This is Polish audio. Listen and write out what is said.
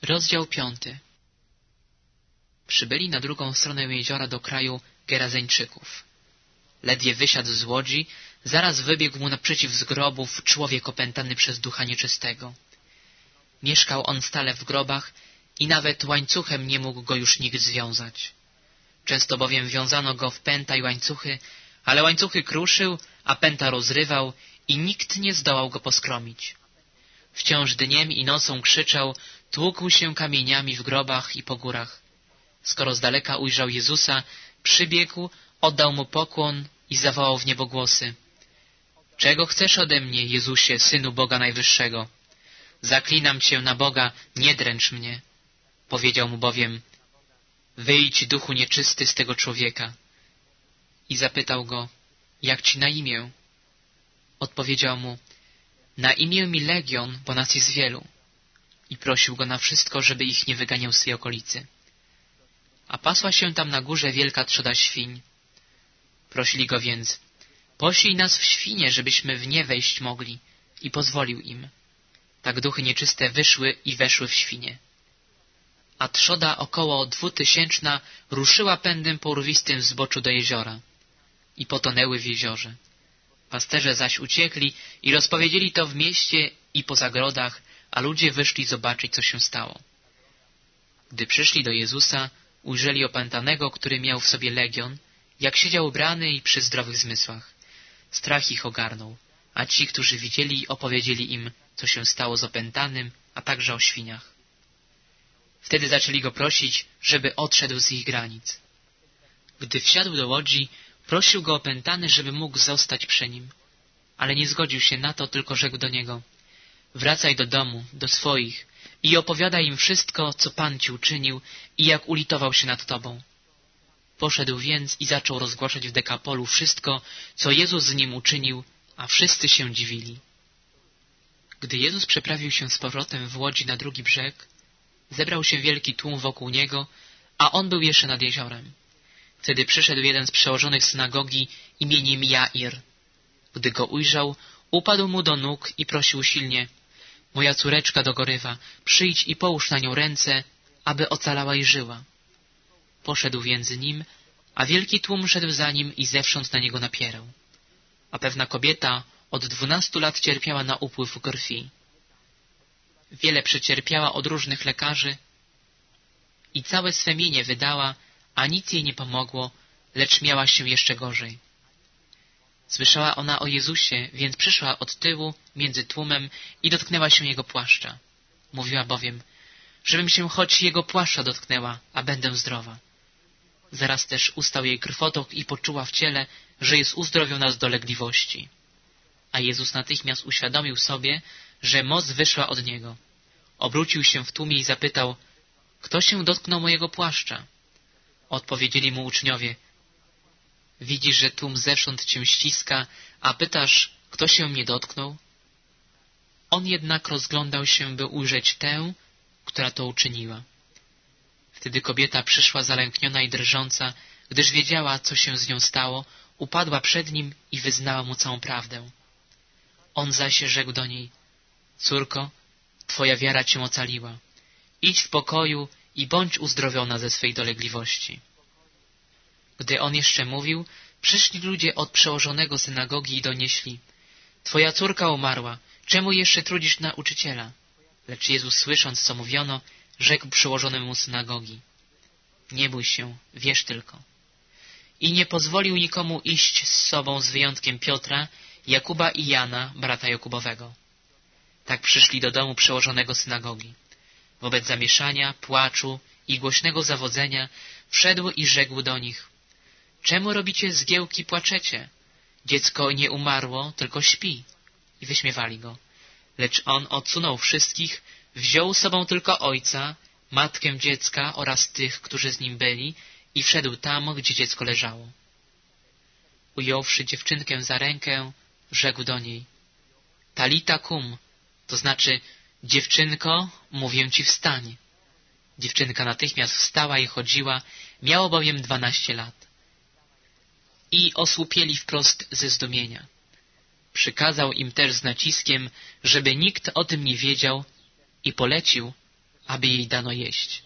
Rozdział 5. Przybyli na drugą stronę jeziora do kraju Gerazeńczyków. Ledwie wysiadł z łodzi, zaraz wybiegł mu naprzeciw z grobów człowiek opętany przez ducha nieczystego. Mieszkał on stale w grobach i nawet łańcuchem nie mógł go już nikt związać. Często bowiem wiązano go w pęta i łańcuchy, ale łańcuchy kruszył, a pęta rozrywał i nikt nie zdołał go poskromić. Wciąż dniem i nocą krzyczał, tłukł się kamieniami w grobach i po górach. Skoro z daleka ujrzał Jezusa, przybiegł, oddał mu pokłon i zawołał w niebogłosy: Czego chcesz ode mnie, Jezusie, Synu Boga Najwyższego? Zaklinam cię na Boga, nie dręcz mnie. Powiedział mu bowiem: Wyjdź, duchu nieczysty, z tego człowieka. I zapytał go: Jak ci na imię? Odpowiedział mu: Na imię mi Legion, bo nas jest wielu. I prosił go na wszystko, żeby ich nie wyganiał z tej okolicy. A pasła się tam na górze wielka trzoda świń. Prosili go więc: Poślij nas w świnie, żebyśmy w nie wejść mogli. I pozwolił im. Tak duchy nieczyste wyszły i weszły w świnie. A trzoda około 2000 ruszyła pędem po urwistym zboczu do jeziora i potonęły w jeziorze. Pasterze zaś uciekli i rozpowiedzieli to w mieście i po zagrodach, a ludzie wyszli zobaczyć, co się stało. Gdy przyszli do Jezusa, ujrzeli opętanego, który miał w sobie legion, jak siedział ubrany i przy zdrowych zmysłach. Strach ich ogarnął, a ci, którzy widzieli, opowiedzieli im, co się stało z opętanym, a także o świniach. Wtedy zaczęli go prosić, żeby odszedł z ich granic. Gdy wsiadł do łodzi, prosił go opętany, żeby mógł zostać przy nim. Ale nie zgodził się na to, tylko rzekł do niego: Wracaj do domu, do swoich i opowiadaj im wszystko, co Pan ci uczynił i jak ulitował się nad tobą. Poszedł więc i zaczął rozgłaszać w Dekapolu wszystko, co Jezus z nim uczynił, a wszyscy się dziwili. Gdy Jezus przeprawił się z powrotem w łodzi na drugi brzeg, zebrał się wielki tłum wokół niego, a on był jeszcze nad jeziorem. Wtedy przyszedł jeden z przełożonych synagogi imieniem Jair. Gdy go ujrzał, upadł mu do nóg i prosił silnie: Moja córeczka dogorywa, przyjdź i połóż na nią ręce, aby ocalała i żyła. Poszedł więc z nim, a wielki tłum szedł za nim i zewsząd na niego napierał. A pewna kobieta od 12 lat cierpiała na upływ krwi. Wiele przecierpiała od różnych lekarzy i całe swe mienie wydała, a nic jej nie pomogło, lecz miała się jeszcze gorzej. Słyszała ona o Jezusie, więc przyszła od tyłu między tłumem i dotknęła się jego płaszcza. Mówiła bowiem: żebym się choć jego płaszcza dotknęła, a będę zdrowa. Zaraz też ustał jej krwotok i poczuła w ciele, że jest uzdrowiona z dolegliwości. A Jezus natychmiast uświadomił sobie, że moc wyszła od Niego. Obrócił się w tłumie i zapytał: Kto się dotknął mojego płaszcza? Odpowiedzieli mu uczniowie: Widzisz, że tłum zewsząd cię ściska, a pytasz, kto się mnie dotknął? On jednak rozglądał się, by ujrzeć tę, która to uczyniła. Wtedy kobieta przyszła zalękniona i drżąca, gdyż wiedziała, co się z nią stało, upadła przed nim i wyznała mu całą prawdę. On zaś rzekł do niej: Córko, twoja wiara cię ocaliła. Idź w pokoju i bądź uzdrowiona ze swej dolegliwości. Gdy on jeszcze mówił, przyszli ludzie od przełożonego synagogi i donieśli: Twoja córka umarła, czemu jeszcze trudzisz nauczyciela? Lecz Jezus, słysząc, co mówiono, rzekł przełożonemu synagogi: Nie bój się, wierz tylko. I nie pozwolił nikomu iść z sobą z wyjątkiem Piotra, Jakuba i Jana, brata Jakubowego. Tak przyszli do domu przełożonego synagogi. Wobec zamieszania, płaczu i głośnego zawodzenia wszedł i rzekł do nich: Czemu robicie zgiełki, płaczecie? Dziecko nie umarło, tylko śpi. I wyśmiewali go. Lecz on odsunął wszystkich, wziął z sobą tylko ojca, matkę dziecka oraz tych, którzy z nim byli, i wszedł tam, gdzie dziecko leżało. Ująwszy dziewczynkę za rękę, rzekł do niej: Talita kum, to znaczy: dziewczynko, mówię ci, wstań. Dziewczynka natychmiast wstała i chodziła, miała bowiem 12 lat. I osłupieli wprost ze zdumienia. Przykazał im też z naciskiem, żeby nikt o tym nie wiedział, i polecił, aby jej dano jeść.